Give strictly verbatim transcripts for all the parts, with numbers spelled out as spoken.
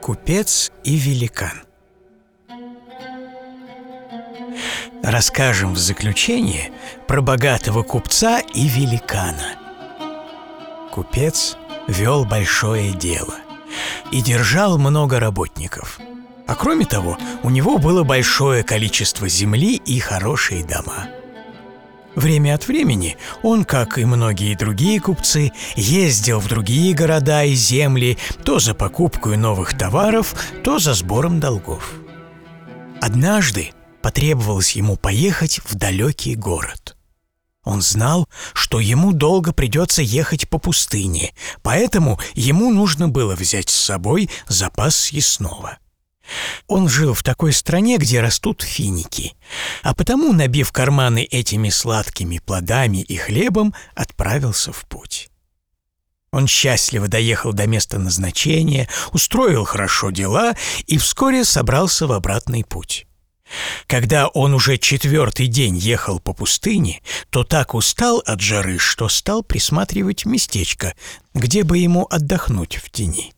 Купец и великан. Расскажем в заключение про богатого купца и великана. Купец вел большое дело и держал много работников. А кроме того, у него было большое количество земли и хорошие дома. Время от времени он, как и многие другие купцы, ездил в другие города и земли то за покупкой новых товаров, то за сбором долгов. Однажды потребовалось ему поехать в далекий город. Он знал, что ему долго придется ехать по пустыне, поэтому ему нужно было взять с собой запас съестного. Он жил в такой стране, где растут финики, а потому, набив карманы этими сладкими плодами и хлебом, отправился в путь. Он счастливо доехал до места назначения, устроил хорошо дела и вскоре собрался в обратный путь. Когда он уже четвертый день ехал по пустыне, то так устал от жары, что стал присматривать местечко, где бы ему отдохнуть в тени.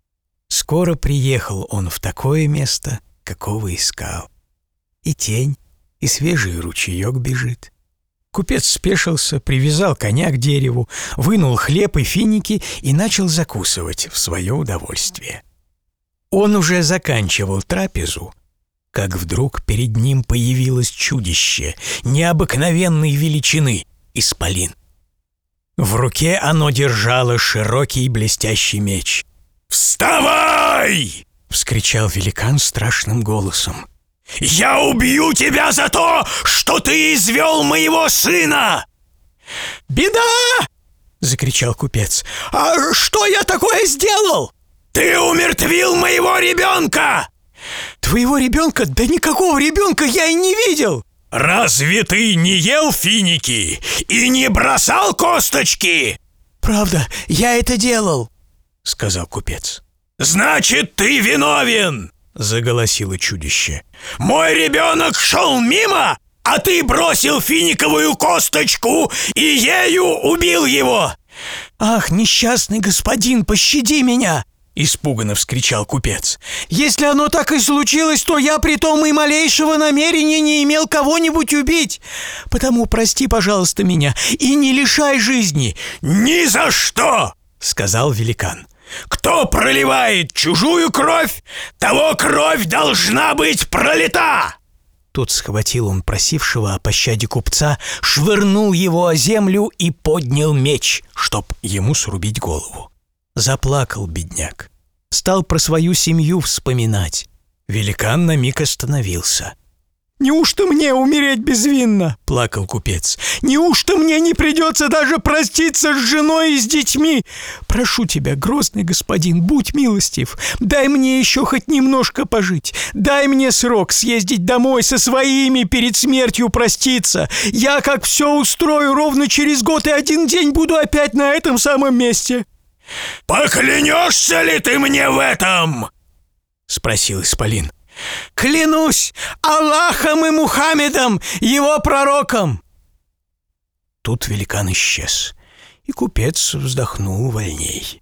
Скоро приехал он в такое место, какого искал. И тень, и свежий ручеек бежит. Купец спешился, привязал коня к дереву, вынул хлеб и финики и начал закусывать в свое удовольствие. Он уже заканчивал трапезу, как вдруг перед ним появилось чудище необыкновенной величины — исполин. В руке оно держало широкий блестящий меч. «Вставай!» — вскричал великан страшным голосом. «Я убью тебя за то, что ты извел моего сына!» «Беда!» — закричал купец. «А что я такое сделал?» «Ты умертвил моего ребенка!» «Твоего ребенка? Да никакого ребенка я и не видел!» «Разве ты не ел финики и не бросал косточки?» «Правда, я это делал», — сказал купец. «Значит, ты виновен!» — заголосило чудище. «Мой ребенок шел мимо, а ты бросил финиковую косточку и ею убил его!» «Ах, несчастный господин, пощади меня!» — испуганно вскричал купец. «Если оно так и случилось, то я при том и малейшего намерения не имел кого-нибудь убить. Потому прости, пожалуйста, меня и не лишай жизни». «Ни за что!» — сказал великан. «Кто проливает чужую кровь, того кровь должна быть пролита!» Тут схватил он просившего о пощаде купца, швырнул его о землю и поднял меч, чтоб ему срубить голову. Заплакал бедняк, стал про свою семью вспоминать. Великан на миг остановился. «Неужто мне умереть безвинно?» — плакал купец. «Неужто мне не придется даже проститься с женой и с детьми? Прошу тебя, грозный господин, будь милостив, дай мне еще хоть немножко пожить. Дай мне срок съездить домой со своими перед смертью проститься. Я, как все устрою, ровно через год и один день буду опять на этом самом месте». «Поклянешься ли ты мне в этом?» — спросил исполин. «Клянусь Аллахом и Мухаммедом, его пророком!» Тут великан исчез, и купец вздохнул вольней.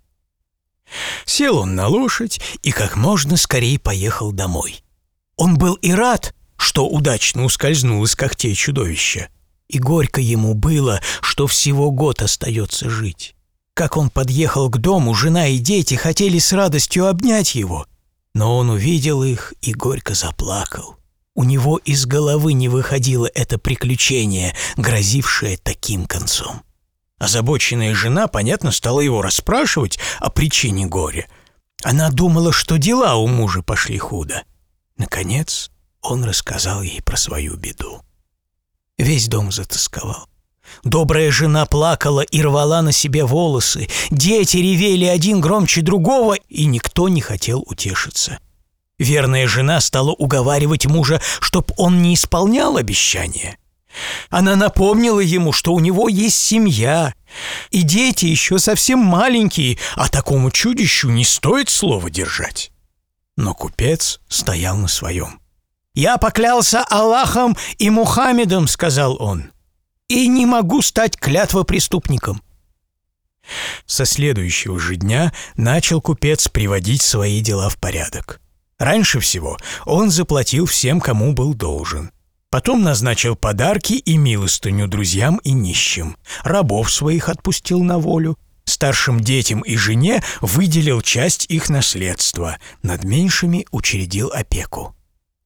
Сел он на лошадь и как можно скорее поехал домой. Он был и рад, что удачно ускользнул из когтей чудовища, и горько ему было, что всего год остается жить. Как он подъехал к дому, жена и дети хотели с радостью обнять его, но он увидел их и горько заплакал. У него из головы не выходило это приключение, грозившее таким концом. Озабоченная жена, понятно, стала его расспрашивать о причине горя. Она думала, что дела у мужа пошли худо. Наконец, он рассказал ей про свою беду. Весь дом затосковал. Добрая жена плакала и рвала на себе волосы, дети ревели один громче другого, и никто не хотел утешиться. Верная жена стала уговаривать мужа, чтоб он не исполнял обещания. Она напомнила ему, что у него есть семья, и дети еще совсем маленькие, а такому чудищу не стоит слова держать. Но купец стоял на своем. «Я поклялся Аллахом и Мухаммедом», — сказал он, — «и не могу стать клятвопреступником». Со следующего же дня начал купец приводить свои дела в порядок. Раньше всего он заплатил всем, кому был должен. Потом назначил подарки и милостыню друзьям и нищим. Рабов своих отпустил на волю. Старшим детям и жене выделил часть их наследства. Над меньшими учредил опеку.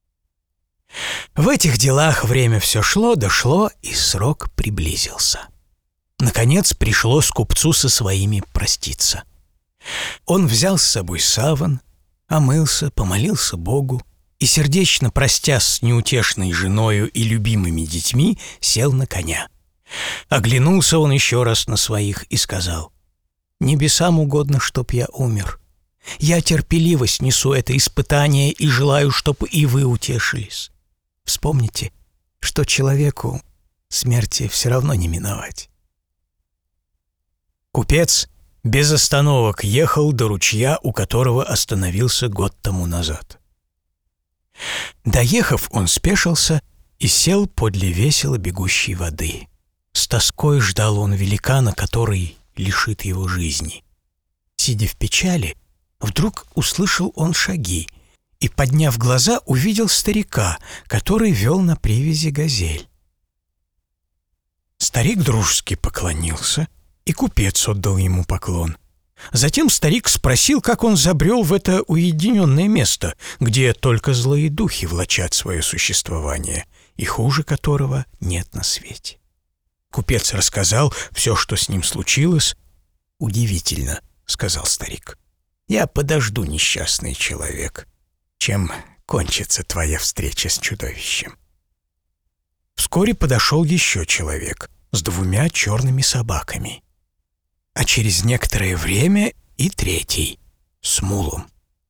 В этих делах время все шло, дошло, и срок приблизился. Наконец пришлось купцу со своими проститься. Он взял с собой саван, омылся, помолился Богу и, сердечно простясь с неутешной женою и любимыми детьми, сел на коня. Оглянулся он еще раз на своих и сказал: «Небесам угодно, чтоб я умер. Я терпеливо снесу это испытание и желаю, чтоб и вы утешились. Вспомните, что человеку смерти все равно не миновать». Купец без остановок ехал до ручья, у которого остановился год тому назад. Доехав, он спешился и сел подле весело бегущей воды. С тоской ждал он великана, который лишит его жизни. Сидя в печали, вдруг услышал он шаги и, подняв глаза, увидел старика, который вел на привязи газель. Старик дружески поклонился, и купец отдал ему поклон. Затем старик спросил, как он забрел в это уединенное место, где только злые духи влачат свое существование, и хуже которого нет на свете. Купец рассказал все, что с ним случилось. «Удивительно», — сказал старик. «Я подожду, несчастный человек, чем кончится твоя встреча с чудовищем». Вскоре подошел еще человек с двумя черными собаками, а через некоторое время и третий с мулом.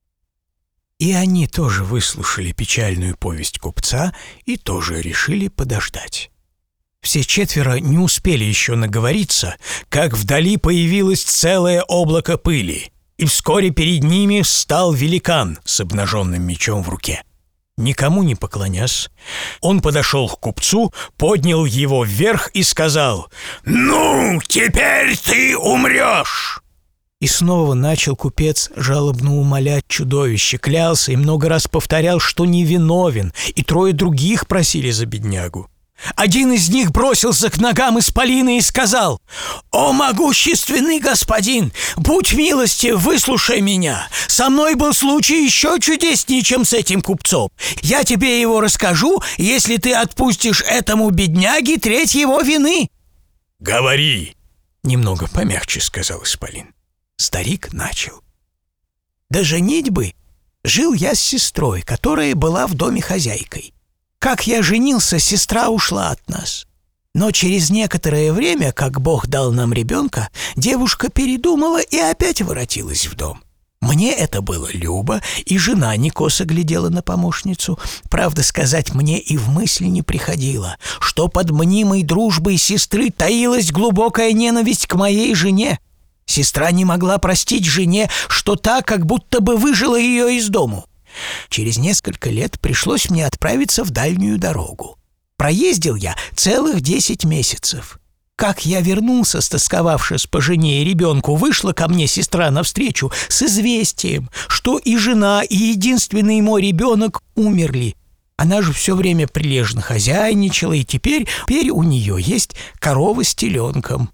И они тоже выслушали печальную повесть купца и тоже решили подождать. Все четверо не успели еще наговориться, как вдали появилось целое облако пыли, и вскоре перед ними встал великан с обнаженным мечом в руке. Никому не поклонясь, он подошел к купцу, поднял его вверх и сказал: «Ну, теперь ты умрешь!» И снова начал купец жалобно умолять чудовище, клялся и много раз повторял, что невиновен, и трое других просили за беднягу. Один из них бросился к ногам исполина и сказал: «О, могущественный господин, будь милостив, выслушай меня. Со мной был случай еще чудеснее, чем с этим купцом. Я тебе его расскажу, если ты отпустишь этому бедняге треть его вины». «Говори», — немного помягче сказал исполин. Старик начал: «До женитьбы жил я с сестрой, которая была в доме хозяйкой. Как я женился, сестра ушла от нас. Но через некоторое время, как Бог дал нам ребенка, девушка передумала и опять воротилась в дом. Мне это было любо, и жена не косо глядела на помощницу. Правда сказать, мне и в мысли не приходило, что под мнимой дружбой сестры таилась глубокая ненависть к моей жене. Сестра не могла простить жене, что та как будто бы выжила ее из дому. Через несколько лет пришлось мне отправиться в дальнюю дорогу. Проездил я целых десять месяцев. Как я вернулся, стосковавшись по жене и ребенку, вышла ко мне сестра навстречу с известием, что и жена, и единственный мой ребенок умерли. Она же все время прилежно хозяйничала, и теперь, теперь у нее есть корова с теленком.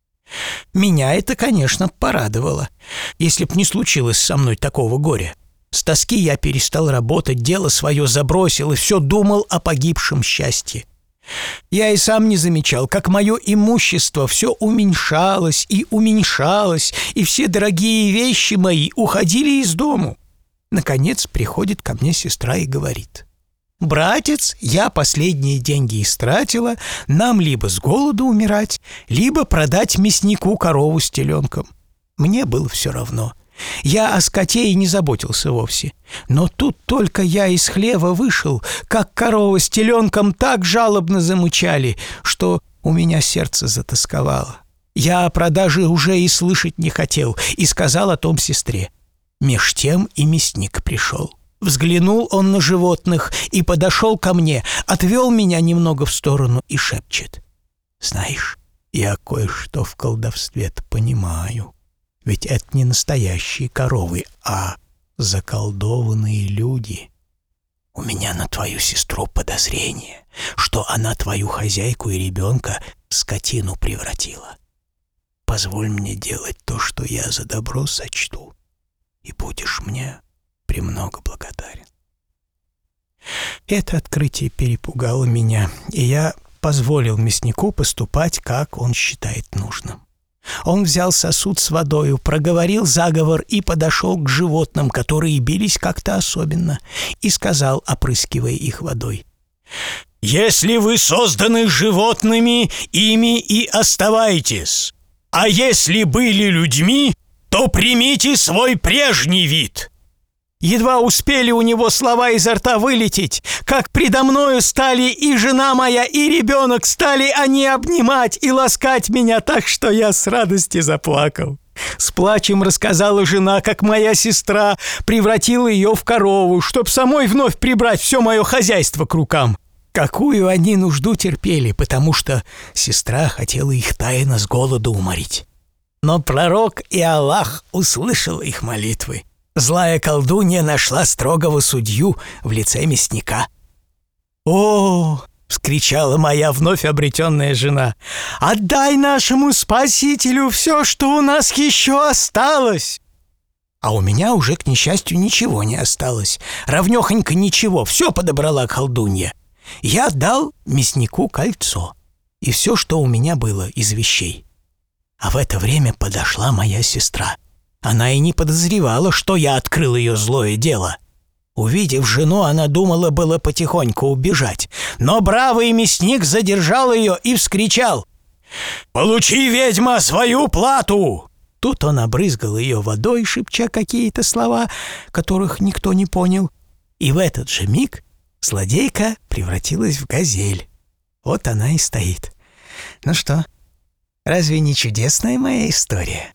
Меня это, конечно, порадовало, если б не случилось со мной такого горя. С тоски я перестал работать, дело свое забросил и все думал о погибшем счастье. Я и сам не замечал, как мое имущество все уменьшалось и уменьшалось, и все дорогие вещи мои уходили из дому. Наконец приходит ко мне сестра и говорит: «Братец, я последние деньги истратила, нам либо с голоду умирать, либо продать мяснику корову с теленком». Мне было все равно. Я о скоте и не заботился вовсе. Но тут только я из хлева вышел, как корова с теленком так жалобно замычали, что у меня сердце затосковало. Я о продаже уже и слышать не хотел, и сказал о том сестре. Меж тем и мясник пришел. Взглянул он на животных и подошел ко мне, отвел меня немного в сторону и шепчет: «Знаешь, я кое-что в колдовстве-то понимаю. Ведь это не настоящие коровы, а заколдованные люди. У меня на твою сестру подозрение, что она твою хозяйку и ребенка в скотину превратила. Позволь мне делать то, что я за добро сочту, и будешь мне премного благодарен». Это открытие перепугало меня, и я позволил мяснику поступать, как он считает нужным. Он взял сосуд с водою, проговорил заговор и подошел к животным, которые бились как-то особенно, и сказал, опрыскивая их водой: «Если вы созданы животными, ими и оставайтесь, а если были людьми, то примите свой прежний вид». Едва успели у него слова изо рта вылететь, как предо мною стали и жена моя, и ребенок, стали они обнимать и ласкать меня так, что я с радости заплакал. С плачем рассказала жена, как моя сестра превратила ее в корову, чтоб самой вновь прибрать все мое хозяйство к рукам. Какую они нужду терпели, потому что сестра хотела их тайно с голоду уморить. Но пророк и Аллах услышал их молитвы. Злая колдунья нашла строгого судью в лице мясника. «О!» — вскричала моя вновь обретенная жена. «Отдай нашему спасителю все, что у нас еще осталось!» А у меня уже, к несчастью, ничего не осталось. Равнёхонько ничего, все подобрала колдунья. Я отдал мяснику кольцо и все, что у меня было из вещей. А в это время подошла моя сестра. Она и не подозревала, что я открыл ее злое дело. Увидев жену, она думала было потихоньку убежать, но бравый мясник задержал ее и вскричал: «Получи, ведьма, свою плату!» Тут он обрызгал ее водой, шепча какие-то слова, которых никто не понял. И в этот же миг злодейка превратилась в газель. Вот она и стоит. Ну что, разве не чудесная моя история?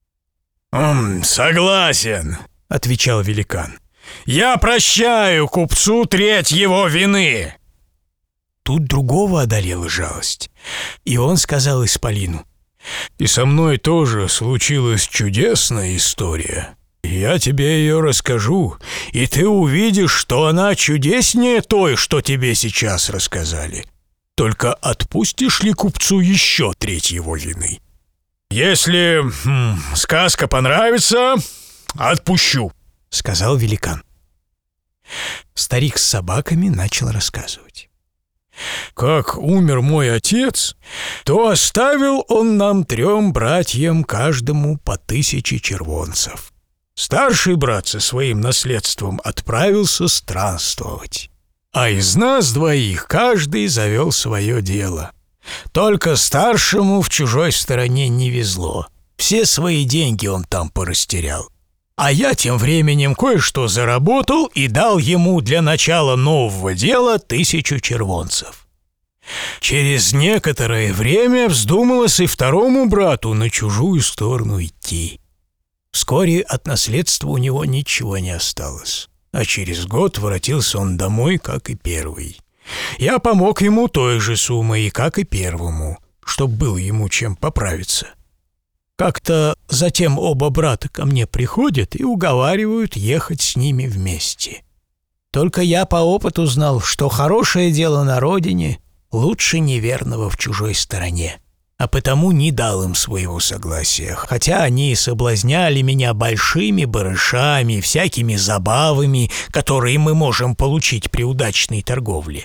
«М, «Согласен», — отвечал великан. «Я прощаю купцу треть его вины». Тут другого одолела жалость, и он сказал исполину: «И со мной тоже случилась чудесная история. Я тебе ее расскажу, и ты увидишь, что она чудеснее той, что тебе сейчас рассказали. Только отпустишь ли купцу еще треть его вины? Если хм, сказка понравится, отпущу», — сказал великан. Старик с собаками начал рассказывать. «Как умер мой отец, то оставил он нам трем братьям каждому по тысяче червонцев. Старший брат со своим наследством отправился странствовать, а из нас двоих каждый завел свое дело. Только старшему в чужой стороне не везло. Все свои деньги он там порастерял. А я тем временем кое-что заработал и дал ему для начала нового дела тысячу червонцев. Через некоторое время вздумалось и второму брату на чужую сторону идти. Вскоре от наследства у него ничего не осталось, а через год воротился он домой, как и первый. Я помог ему той же суммой, как и первому, чтоб было ему чем поправиться. Как-то затем оба брата ко мне приходят и уговаривают ехать с ними вместе. Только я по опыту знал, что хорошее дело на родине лучше неверного в чужой стороне, а потому не дал им своего согласия, хотя они и соблазняли меня большими барышами, всякими забавами, которые мы можем получить при удачной торговле.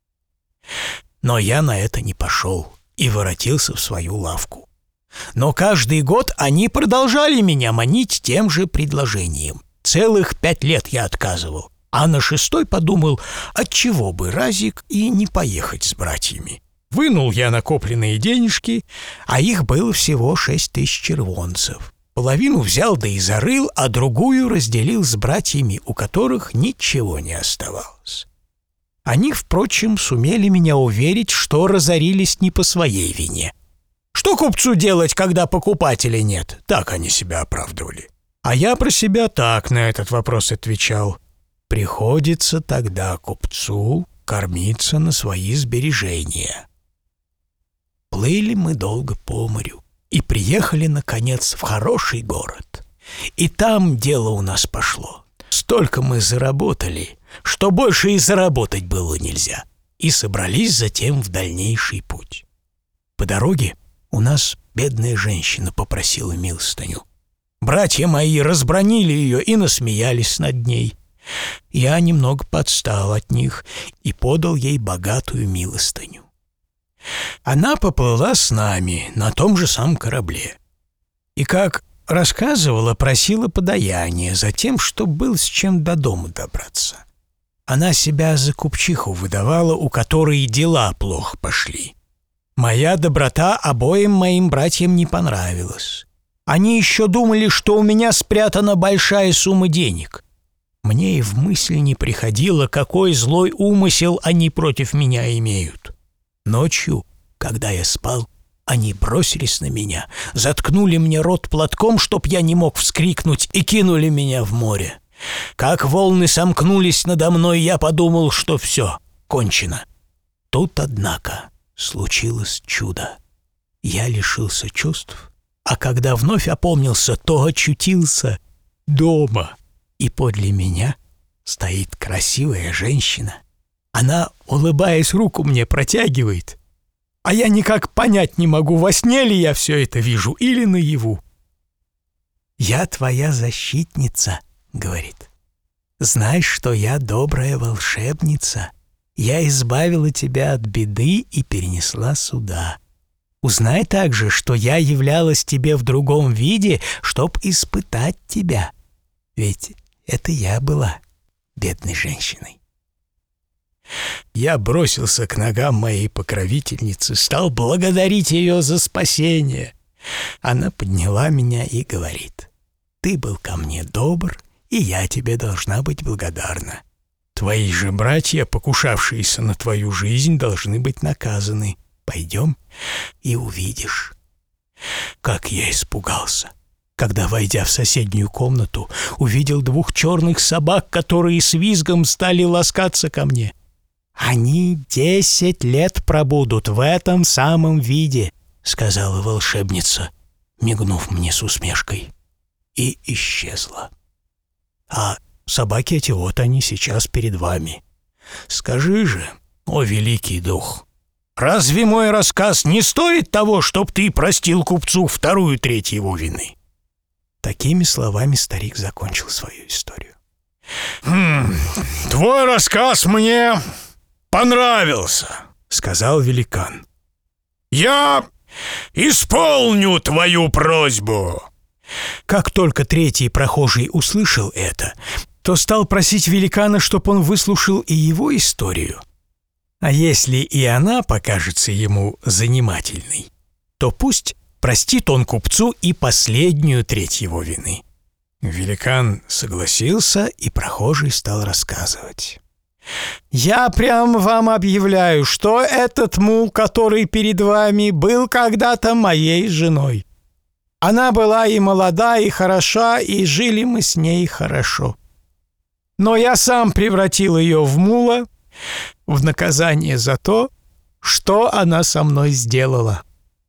Но я на это не пошел и воротился в свою лавку. Но каждый год они продолжали меня манить тем же предложением. Целых пять лет я отказывал, а на шестой подумал, отчего бы разик и не поехать с братьями. Вынул я накопленные денежки, а их было всего шесть тысяч червонцев. Половину взял да и зарыл, а другую разделил с братьями, у которых ничего не оставалось. Они, впрочем, сумели меня уверить, что разорились не по своей вине. Что купцу делать, когда покупателя нет? Так они себя оправдывали. А я про себя так на этот вопрос отвечал: приходится тогда купцу кормиться на свои сбережения. Плыли мы долго по морю, и приехали, наконец, в хороший город. И там дело у нас пошло. Столько мы заработали, что больше и заработать было нельзя. И собрались затем в дальнейший путь. По дороге у нас бедная женщина попросила милостыню. Братья мои разбранили ее и насмеялись над ней. Я немного подстал от них и подал ей богатую милостыню. Она поплыла с нами на том же самом корабле. И, как рассказывала, просила подаяние за тем, что был с чем до дома добраться. Она себя за купчиху выдавала, у которой дела плохо пошли. Моя доброта обоим моим братьям не понравилась. Они еще думали, что у меня спрятана большая сумма денег. Мне и в мысль не приходило, какой злой умысел они против меня имеют. Ночью, когда я спал, они бросились на меня, заткнули мне рот платком, чтоб я не мог вскрикнуть, и кинули меня в море. Как волны сомкнулись надо мной, я подумал, что все, кончено. Тут, однако, случилось чудо. Я лишился чувств, а когда вновь опомнился, то очутился дома. И подле меня стоит красивая женщина. Она, улыбаясь, руку мне протягивает, а я никак понять не могу, во сне ли я все это вижу или наяву. «Я твоя защитница», — говорит. «Знай, что я добрая волшебница. Я избавила тебя от беды и перенесла сюда. Узнай также, что я являлась тебе в другом виде, чтоб испытать тебя. Ведь это я была бедной женщиной». Я бросился к ногам моей покровительницы, стал благодарить ее за спасение. Она подняла меня и говорит: «Ты был ко мне добр, и я тебе должна быть благодарна. Твои же братья, покушавшиеся на твою жизнь, должны быть наказаны. Пойдем и увидишь». Как я испугался, когда, войдя в соседнюю комнату, увидел двух черных собак, которые с визгом стали ласкаться ко мне. «Они десять лет пробудут в этом самом виде», — сказала волшебница, мигнув мне с усмешкой, и исчезла. «А собаки эти вот они сейчас перед вами. Скажи же, о великий дух, разве мой рассказ не стоит того, чтоб ты простил купцу вторую треть его вины?» Такими словами старик закончил свою историю. «Хм, твой рассказ мне понравился», — сказал великан. «Я исполню твою просьбу». Как только третий прохожий услышал это, то стал просить великана, чтоб он выслушал и его историю. А если и она покажется ему занимательной, то пусть простит он купцу и последнюю треть его вины. Великан согласился, и прохожий стал рассказывать. «Я прямо вам объявляю, что этот мул, который перед вами, был когда-то моей женой. Она была и молода, и хороша, и жили мы с ней хорошо. Но я сам превратил ее в мула в наказание за то, что она со мной сделала.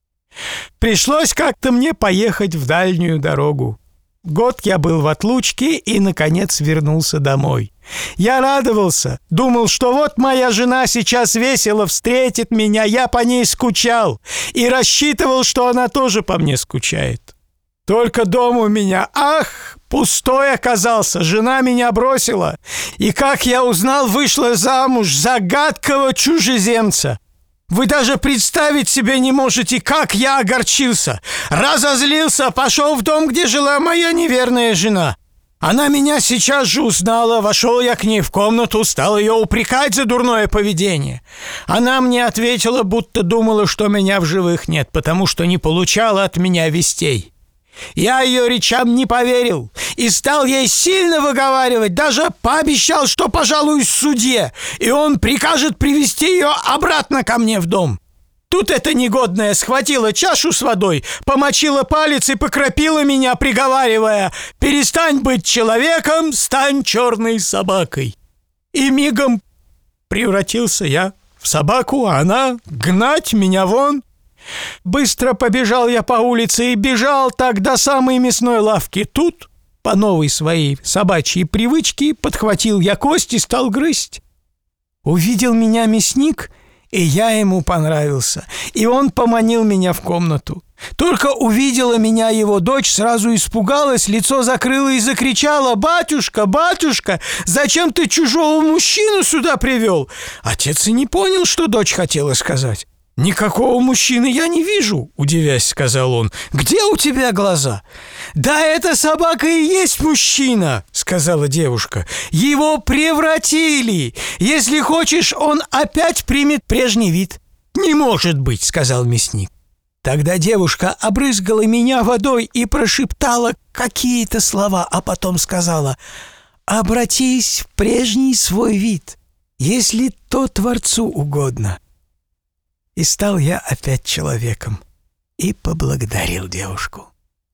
Пришлось как-то мне поехать в дальнюю дорогу. Год я был в отлучке и, наконец, вернулся домой. Я радовался, думал, что вот моя жена сейчас весело встретит меня, я по ней скучал и рассчитывал, что она тоже по мне скучает. Только дом у меня, ах, пустой оказался, жена меня бросила, и, как я узнал, вышла замуж за гадкого чужеземца. Вы даже представить себе не можете, как я огорчился, разозлился, пошел в дом, где жила моя неверная жена. Она меня сейчас же узнала, вошел я к ней в комнату, стал ее упрекать за дурное поведение. Она мне ответила, будто думала, что меня в живых нет, потому что не получала от меня вестей. Я ее речам не поверил и стал ей сильно выговаривать, даже пообещал, что пожалуюсь судье, и он прикажет привести ее обратно ко мне в дом. Тут эта негодная схватила чашу с водой, помочила палец и покропила меня, приговаривая: «Перестань быть человеком, стань черной собакой». И мигом превратился я в собаку, а она гнать меня вон. Быстро побежал я по улице и бежал так до самой мясной лавки. Тут, по новой своей собачьей привычке, подхватил я кость и стал грызть. Увидел меня мясник, и я ему понравился, и он поманил меня в комнату. Только увидела меня его дочь, сразу испугалась, лицо закрыла и закричала: «Батюшка, батюшка, зачем ты чужого мужчину сюда привел?» Отец и не понял, что дочь хотела сказать. «Никакого мужчины я не вижу», — удивясь, сказал он. «Где у тебя глаза?» «Да эта собака и есть мужчина», — сказала девушка. «Его превратили. Если хочешь, он опять примет прежний вид». «Не может быть», — сказал мясник. Тогда девушка обрызгала меня водой и прошептала какие-то слова, а потом сказала: «Обратись в прежний свой вид, если то Творцу угодно». И стал я опять человеком и поблагодарил девушку.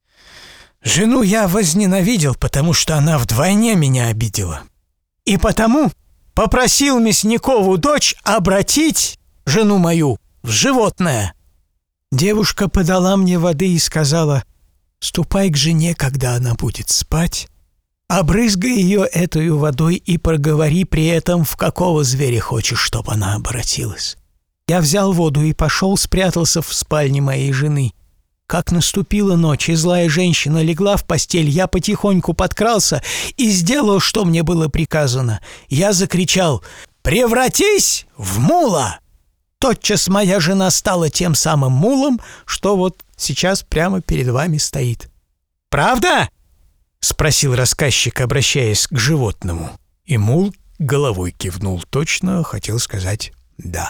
Жену я возненавидел, потому что она вдвойне меня обидела. И потому попросил Мясникову дочь обратить жену мою в животное. Девушка подала мне воды и сказала: «Ступай к жене, когда она будет спать, обрызгай ее этой водой и проговори при этом, в какого зверя хочешь, чтоб она обратилась». Я взял воду и пошел, спрятался в спальне моей жены. Как наступила ночь, и злая женщина легла в постель, я потихоньку подкрался и сделал, что мне было приказано. Я закричал: «Превратись в мула!» Тотчас моя жена стала тем самым мулом, что вот сейчас прямо перед вами стоит. «Правда?» — спросил рассказчик, обращаясь к животному. И мул головой кивнул, точно хотел сказать «да».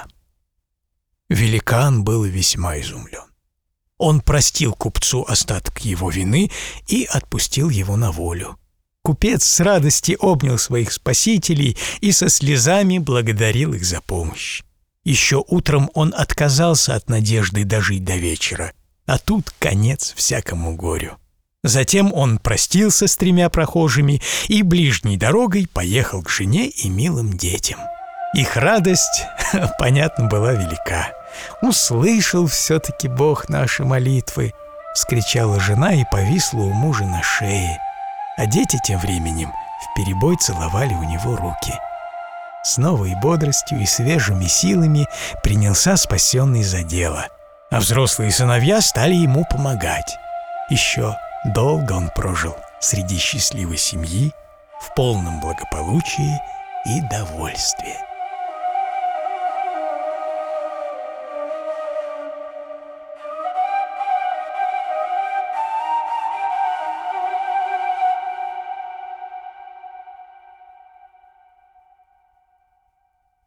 Великан был весьма изумлен. Он простил купцу остаток его вины и отпустил его на волю. Купец с радости обнял своих спасителей и со слезами благодарил их за помощь. Еще утром он отказался от надежды дожить до вечера, а тут конец всякому горю. Затем он простился с тремя прохожими и ближней дорогой поехал к жене и милым детям. Их радость, понятно, была велика. «Услышал все-таки Бог наши молитвы!» — вскричала жена и повисла у мужа на шее. А дети тем временем вперебой целовали у него руки. С новой бодростью и свежими силами принялся спасенный за дело, а взрослые сыновья стали ему помогать. Еще долго он прожил среди счастливой семьи, в полном благополучии и довольстве.